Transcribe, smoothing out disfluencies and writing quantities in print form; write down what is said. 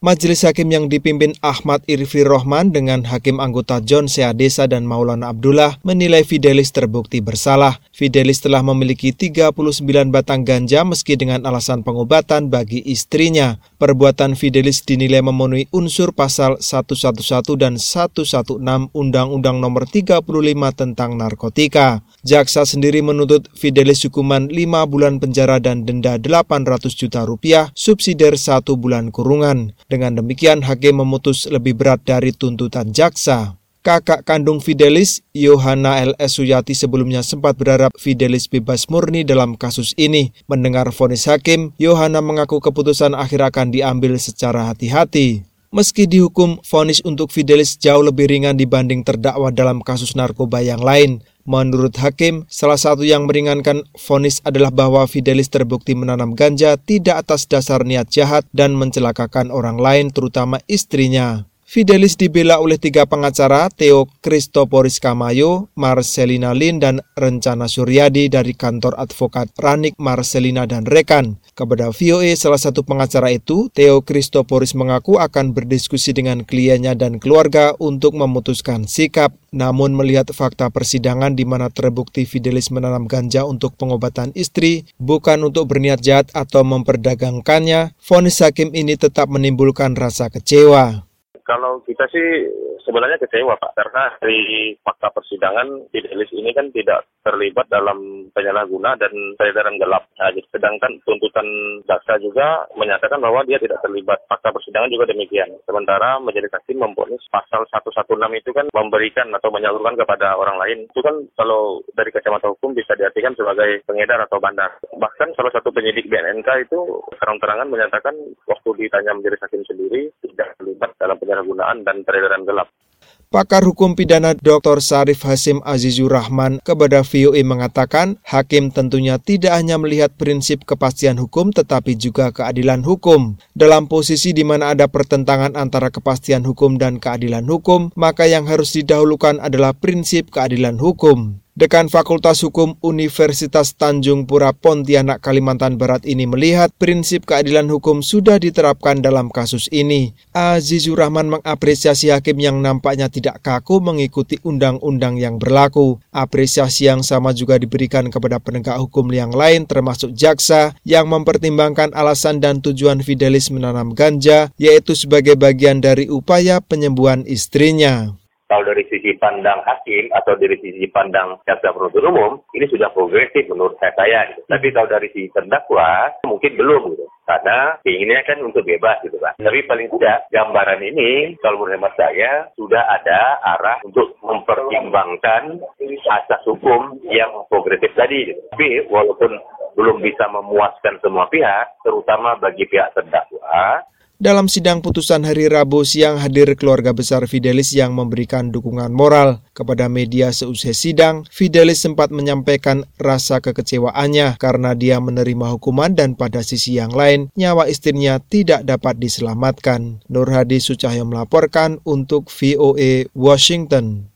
Majelis Hakim yang dipimpin Ahmad Irfi Rohman dengan Hakim anggota John Seadesa dan Maulana Abdullah menilai Fidelis terbukti bersalah. Fidelis telah memiliki 39 batang ganja meski dengan alasan pengobatan bagi istrinya. Perbuatan Fidelis dinilai memenuhi unsur pasal 111 dan 116 Undang-Undang Nomor 35 tentang narkotika. Jaksa sendiri menuntut Fidelis hukuman 5 bulan penjara dan denda 800 juta rupiah, subsidiar 1 bulan kurungan. Dengan demikian, hakim memutus lebih berat dari tuntutan jaksa. Kakak kandung Fidelis, Yohana L.S. Suyati sebelumnya sempat berharap Fidelis bebas murni dalam kasus ini. Mendengar vonis hakim, Yohana mengaku keputusan akhir akan diambil secara hati-hati. Meski dihukum, vonis untuk Fidelis jauh lebih ringan dibanding terdakwa dalam kasus narkoba yang lain. Menurut hakim, salah satu yang meringankan vonis adalah bahwa Fidelis terbukti menanam ganja tidak atas dasar niat jahat dan mencelakakan orang lain, terutama istrinya. Fidelis dibela oleh 3 pengacara, Theo Christoporis Kamayo, Marcelina Lin, dan Rencana Suryadi dari kantor advokat Ranik, Marcelina, dan rekan. Kepada VOA, salah satu pengacara itu, Theo Christoporis mengaku akan berdiskusi dengan kliennya dan keluarga untuk memutuskan sikap. Namun melihat fakta persidangan di mana terbukti Fidelis menanam ganja untuk pengobatan istri, bukan untuk berniat jahat atau memperdagangkannya, vonis hakim ini tetap menimbulkan rasa kecewa. Kalau kita sih sebenarnya kecewa Pak, karena dari fakta persidangan Fidelis ini kan tidak terlibat dalam penyalahguna dan peredaran gelap. Nah, sedangkan tuntutan jaksa juga menyatakan bahwa dia tidak terlibat. Fakta persidangan juga demikian. Sementara majelis hakim memvonis pasal 116 itu kan memberikan atau menyalurkan kepada orang lain. Itu kan kalau dari kacamata hukum bisa diartikan sebagai pengedar atau bandar. Bahkan salah satu penyidik BNNK itu terang-terangan menyatakan waktu ditanya majelis hakim sendiri tidak terlibat dalam penyalahgunaan dan peredaran gelap. Pakar hukum pidana Dr. Syarif Hasim Azizur Rahman kepada VOA mengatakan, hakim tentunya tidak hanya melihat prinsip kepastian hukum tetapi juga keadilan hukum. Dalam posisi di mana ada pertentangan antara kepastian hukum dan keadilan hukum, maka yang harus didahulukan adalah prinsip keadilan hukum. Dekan Fakultas Hukum Universitas Tanjung Pura Pontianak, Kalimantan Barat ini melihat prinsip keadilan hukum sudah diterapkan dalam kasus ini. Azizur Rahman mengapresiasi hakim yang nampaknya tidak kaku mengikuti undang-undang yang berlaku. Apresiasi yang sama juga diberikan kepada penegak hukum yang lain termasuk jaksa yang mempertimbangkan alasan dan tujuan Fidelis menanam ganja, yaitu sebagai bagian dari upaya penyembuhan istrinya. Kalau dari sisi pandang hakim atau dari sisi pandang jaksa penuntut umum, ini sudah progresif menurut saya. Gitu. Tapi kalau dari sisi terdakwa, mungkin belum gitu. Karena inginnya kan untuk bebas gitu kan. Tapi paling tidak gambaran ini, kalau menurut hemat saya, sudah ada arah untuk mempertimbangkan asas hukum yang progresif tadi. Gitu. Tapi walaupun belum bisa memuaskan semua pihak, terutama bagi pihak terdakwa, dalam sidang putusan hari Rabu siang hadir keluarga besar Fidelis yang memberikan dukungan moral. Kepada media seusai sidang, Fidelis sempat menyampaikan rasa kekecewaannya karena dia menerima hukuman dan pada sisi yang lain, nyawa istrinya tidak dapat diselamatkan. Nur Hadi Sucahyo melaporkan untuk VOA Washington.